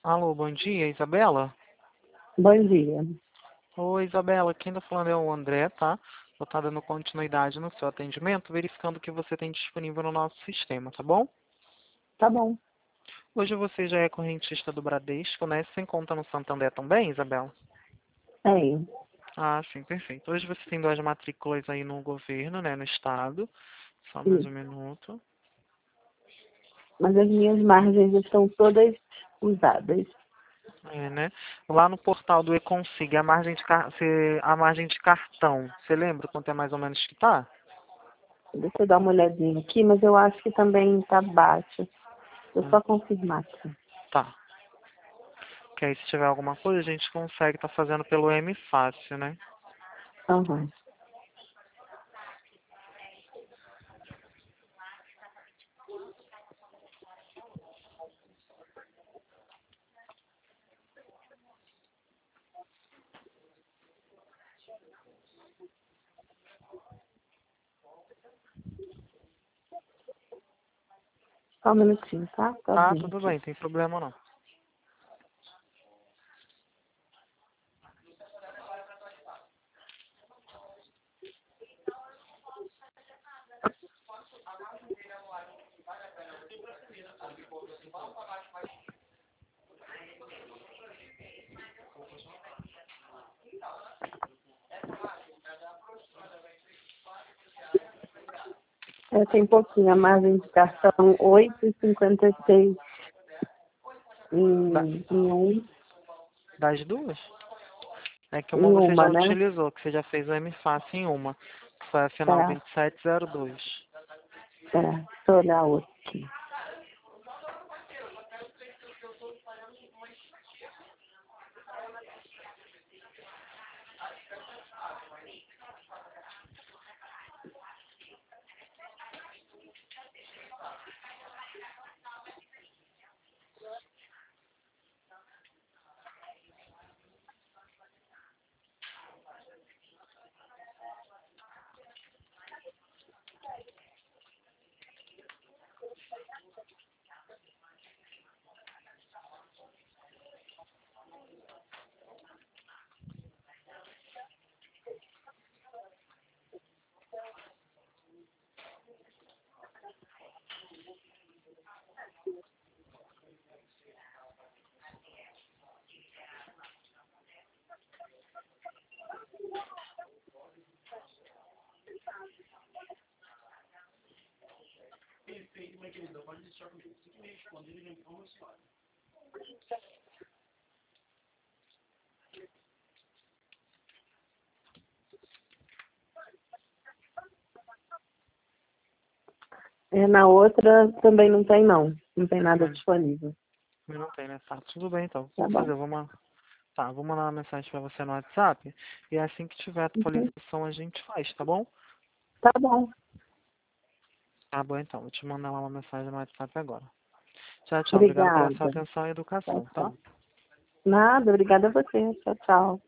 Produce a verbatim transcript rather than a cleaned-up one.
Alô, bom dia, Isabela? Bom dia. Oi, Isabela, quem tá falando é o André, tá? Eu tô dando continuidade no seu atendimento, verificando o que você tem disponível no nosso sistema, tá bom? Tá bom. Hoje você já é correntista do Bradesco, né? Sem conta no Santander também, Isabela? Tem. Ah, sim, perfeito. Hoje você tem duas matrículas aí no governo, né? No estado. Só mais um Isso. minuto. Mas as minhas margens estão todas usadas. É, né? Lá no portal do Econsiga, a margem de, car... você- a margem de cartão, você lembra quanto é mais ou menos que tá? Deixa eu dar uma olhadinha aqui, mas eu acho que também está baixo. Vou Hum, só confirmar aqui. Tá. Que aí se tiver alguma coisa, a gente consegue estar fazendo pelo M Fácil, né? Aham. Só um minutinho, tá? Tô Tá, abrindo tudo aqui. bem, tem problema não. É, tem pouquinho. A margem de cartão oito e cinquenta e seis Da- em, em, um, das duas? É que uma em você já uma, né? utilizou, que você já fez o M Fácil em uma, que foi a final Tá. vinte e sete zero dois. É. Deixa eu olhar outra aqui. É, na outra também não tem, não. Não tem nada Também disponível. também não tem, né? Tá, tudo bem então. Tá Vou bom. fazer, vou mandar. Tá, vou mandar uma mensagem pra você no WhatsApp e assim que tiver Uhum. atualização a gente faz, tá bom? Tá bom. Tá bom então, vou te mandar lá uma mensagem no WhatsApp agora. Tchau, tchau. Obrigado pela sua Obrigada. atenção e Tchau, educação, tá? tchau. Nada, obrigada a você. Tchau, tchau.